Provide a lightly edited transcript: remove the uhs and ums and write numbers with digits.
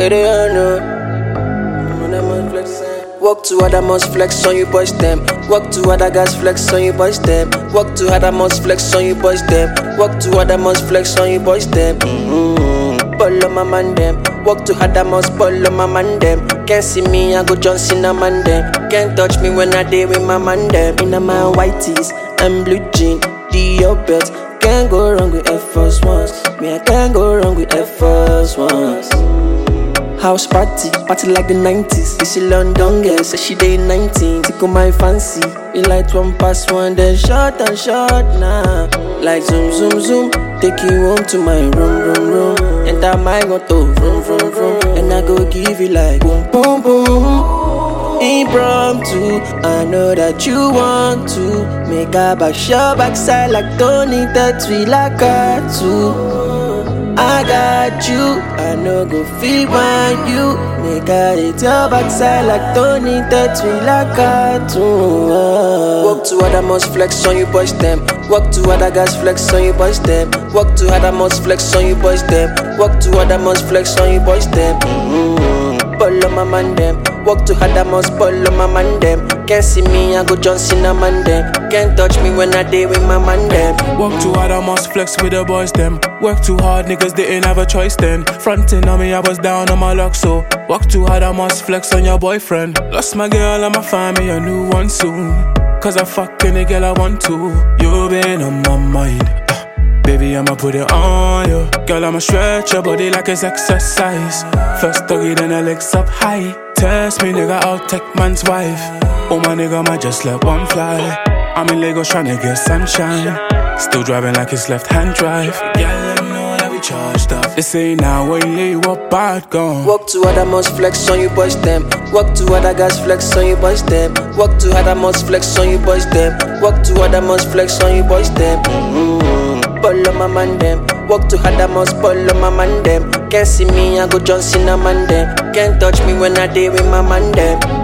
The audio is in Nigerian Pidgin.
Get it or no? Walk to other must flex on you boys them. Walk to other guys flex on you boys them. Walk to other must flex on you boys them. Walk to other must flex on you boys them. Pull on my man them. Walk to other must pull on my man them. Can't see me, I go Johnson a man them. Can't touch me when I day with my man them. In my white tees and blue jean, the belt. Can't go wrong with Air Force Ones. Me I can't go wrong with Air Force Ones. House party like the 90s. This is London girl, say she day 19. Tickle my fancy, it like 1+1, then short and short now. Like zoom, zoom, zoom, take you home to my room. And I might go to vroom. And I go give you like boom, boom, boom. Impromptu, I know that you want to make a back your backside like Tony, that we like her too. I got you, I know go feel when you make her hit your backside like Tony, that we like her too. Walk to other must flex on you boys them. Walk to other guys flex on you boys them. Walk to other must flex on you boys them. Walk to other must flex on you boys them. Pull on my man them. Walk to other must pull on my man them. Can't see me, I go Johnson a man them. Can't touch me when I day with my man them. Walk too hard, I must flex with the boys them. Work too hard, niggas didn't have a choice then. Frontin' on me, I was down on my luck, so walk too hard, I must flex on your boyfriend. Lost my girl, I'ma find me a new one soon. Cause I fuck any girl I want to. You been on my mind, baby, I'ma put it on you. Girl, I'ma stretch your body like it's exercise. First doggy, then her legs up high. Test me, nigga, I'll take man's wife. Oh my nigga, might just let one fly. I'm in Lagos tryna get sunshine. Still driving like it's left-hand drive. Yeah, let me know that we charged up. They say now when you up bad gone. Walk to other must flex on you boys them. Walk to other guys flex on you boys them. Walk to other must flex on you boys them. Walk to other must flex on you boys them. Pull on my man them. Walk to other must pull on my man them. Can't see me, I go Johnson a man them. Can't touch me when I day with my man them.